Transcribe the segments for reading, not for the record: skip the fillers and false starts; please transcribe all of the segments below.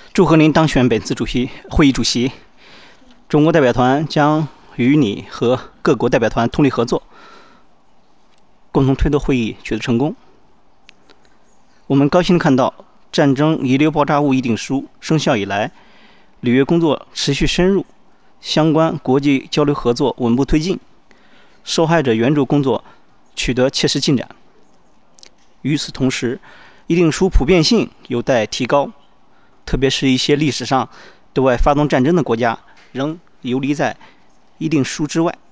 祝贺您当选本次会议主席。中国代表团将与你和各国代表团通力合作，共同推动会议取得成功。我们高兴地看到，战争遗留爆炸物议定书生效以来，履约工作持续深入，相关国际交流合作稳步推进，受害者援助工作取得切实进展。与此同时，议定书普遍性有待提高，特别是一些历史上对外发动战争的国家仍游离在议定书之外。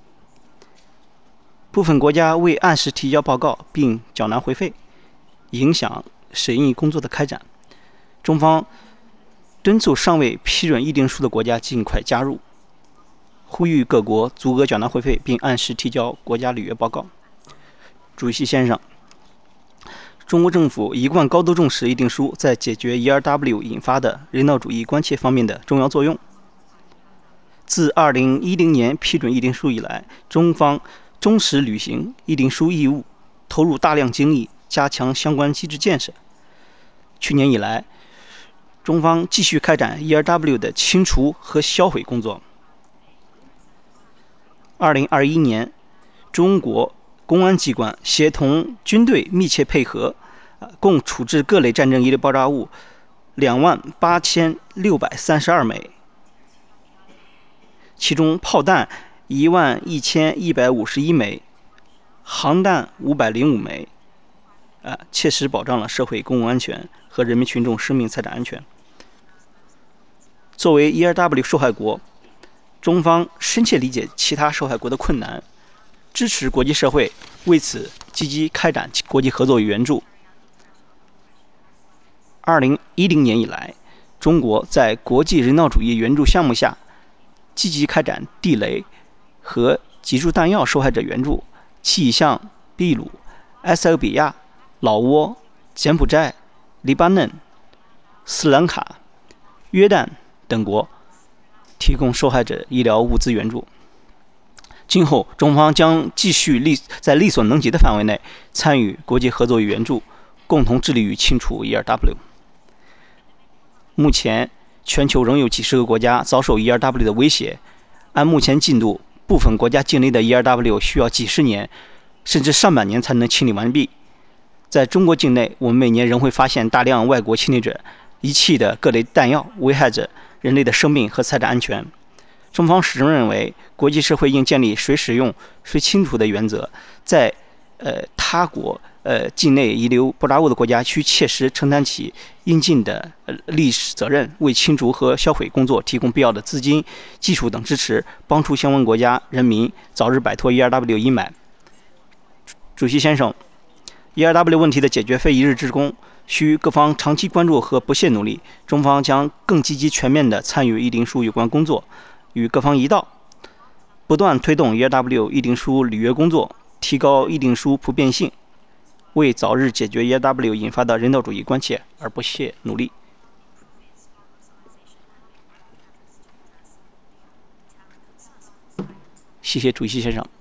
部分国家未按时提交报告并缴纳会费，影响审议工作的开展。中方敦促尚未批准议定书的国家尽快加入，呼吁各国足额缴纳会费并按时提交国家履约报告。主席先生，中国政府一贯高度重视议定书在解决 ERW 引发的人道主义关切方面的重要作用。自2010年批准议定书以来，中方忠实履行议定书义务，投入大量精力加强相关机制建设。去年以来，中方继续开展 ERW 的清除和销毁工作。2021年，中国公安机关协同军队密切配合，共处置各类战争遗留爆炸物28632枚，其中炮弹11151枚，航弹505枚，切实保障了社会公共安全和人民群众生命财产安全。作为 ERW 受害国，中方深切理解其他受害国的困难，支持国际社会为此积极开展国际合作与援助。2010年以来，中国在国际人道主义援助项目下，积极开展地雷和集束弹药受害者援助，其已向秘鲁、埃塞俄比亚、老挝、柬埔寨、黎巴嫩、斯里兰卡、约旦等国提供受害者医疗物资援助。今后，中方将继续在力所能及的范围内参与国际合作与援助，共同致力于清除 ERW。目前，全球仍有几十个国家遭受 ERW 的威胁。按目前进度，部分国家境内的 ERW 需要几十年，甚至上百年才能清理完毕。在中国境内，我们每年仍会发现大量外国侵略者遗弃的各类弹药，危害着人类的生命和财产安全。中方始终认为，国际社会应建立谁使用谁清除的原则，在他国境内遗留爆炸物的国家需切实承担起应尽的历史责任，为清除和销毁工作提供必要的资金、技术等支持，帮助相关国家人民早日摆脱 ERW 阴霾。主席先生，ERW 问题的解决非一日之功，需各方长期关注和不懈努力。中方将更积极全面地参与议定书有关工作，与各方一道，不断推动 ERW 议定书履约工作，提高议定书普遍性，为早日解决 ERW 引发的人道主义关切而不懈努力。谢谢主席先生。